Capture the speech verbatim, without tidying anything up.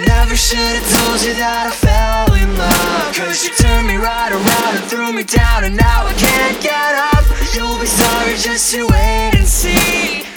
Never should've told you that I fell in love, cause you turned me right around and threw me down, and now I can't get up. You'll be sorry, just you wait and see.